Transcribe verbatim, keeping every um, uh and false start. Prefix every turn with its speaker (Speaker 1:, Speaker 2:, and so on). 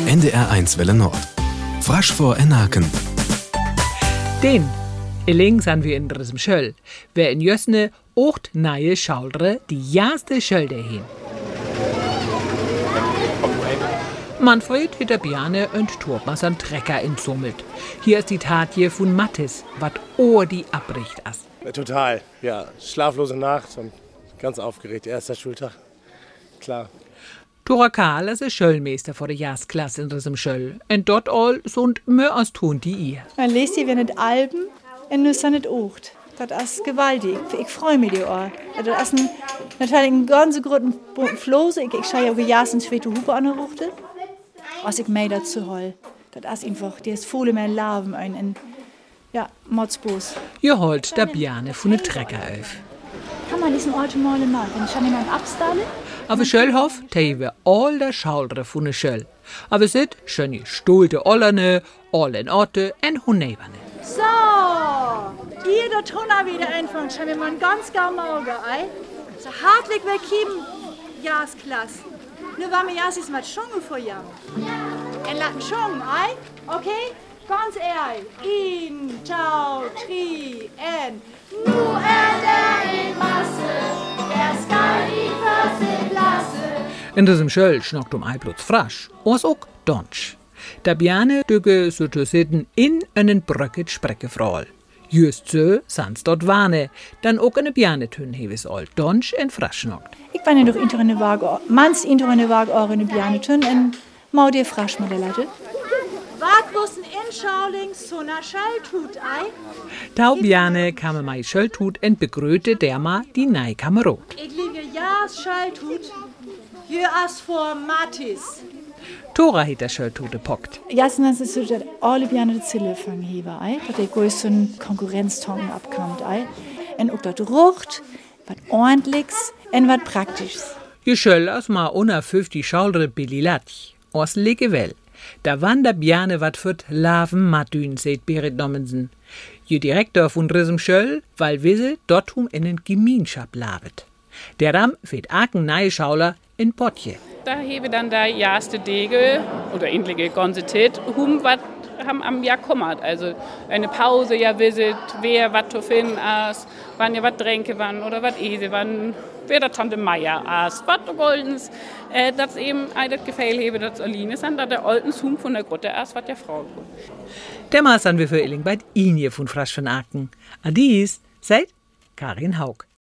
Speaker 1: N D R eins Welle Nord. Frasch vor Enaken.
Speaker 2: Den Illing san wir in diesem Schöll. Wer in Jössne ocht neue Schaulre die jaste Schölde hin. Manfred hinter Biane und Turmas an Trecker entsummelt. Hier ist die Tat hier von Mattis, wat ohr die abbricht as.
Speaker 3: Total, ja. Schlaflose Nacht und ganz aufgeregt. Erster Schultag. Klar.
Speaker 2: Tora Karl ist Schöllmeister vor der Jahrklasse in diesem Schöll. Und dort all sind mehr als tun die ihr.
Speaker 4: Man lest hier wenn nicht Alben, und nur san nicht ocht. Das ist gewaltig. Ich freue mich die Ohr. Das ist ein, natürlich ein ganz großen Flose. Ich, ich schaue ja auch jassen zweite Hupe an der Ruchte. Was ich mir dazu hol. Das ist einfach, die ist voll mehr Larven ein, ein ja, Motzbos.
Speaker 2: Ihr holt der Biane von der Trecker auf.
Speaker 4: Kann man diesen alten Male machen? Kann jemand abstallen?
Speaker 2: Aber Schöllhof teiwe all der Schaulre von der Schöll. Aber sit schöne stulte Ollerne, all in Orte en Hunebane.
Speaker 4: So, hier der Tonner wieder einfangen. Schauen wir mal ein ganz gar Morgen, ei. So hartlich willkommen, Jahrklasse. Nur war mir erst mal schon vor Jahr. En laten schon, ei? Okay? Ganz ehrlich. In, ciao, tri, en. Nu er der in Masse, der skal die Förse Klasse.
Speaker 2: In diesem Schöll schnockt um Eiblots frasch, was auch Donsch. Der Biane düge so zu sitten in einen Bröcket Sprecke frol. Just so, sans dort warne, dann auch eine Biane tün heves all Donsch en frasch schnockt.
Speaker 4: Ich bin ja doch inter eine Waage, mans inter eine Waage eure Biane tün en mau dir frasch mit der Latte. Wart bloß ein Inschauling so na Schalltut, ei?
Speaker 2: Tau Biane kam mei Schölltut en begröte derma die nei Kamerot.
Speaker 4: Ich liege ja's Schalltut, hier as vor Mattis.
Speaker 2: Tora hat der Schölltute pockt.
Speaker 4: Ja, das ist so, dass alle Biane die Zille fangen hier, ei? Dass der größte so ein Konkurrenztongen abkommt, ei? Und auch dort rucht, was ordentliches und was praktisches.
Speaker 2: Je Schöll aus ma unter fünfzig Schaulre Billilatch, aus Legewell. Da wann der Biane wat fürt Larven Matün, seht Berit Nommensen. Je Direktor von diesem Schöll, weil wisse dort um in den Gemeinschaft labet. Der Ram fehlt arken neue Schauler in Potje.
Speaker 5: Da hebe dann der erste Degel oder ähnliche Konzität, hum wat haben am Jahr kommert. Also eine Pause, ja wisset, wer wat zu finden aß, wann ja wat Tränke wann oder wat Ese wann, wer der Tante Meier aß, wat Goldens. Äh, das eben ein das Gefehl hebe, das Aline ist, dann da der Oltens Hum von der Grotte aß, wat der Frau.
Speaker 2: Der Maß an wir für Illing bei Inje von Frasch von Aken. Adis, seid Karin Haug.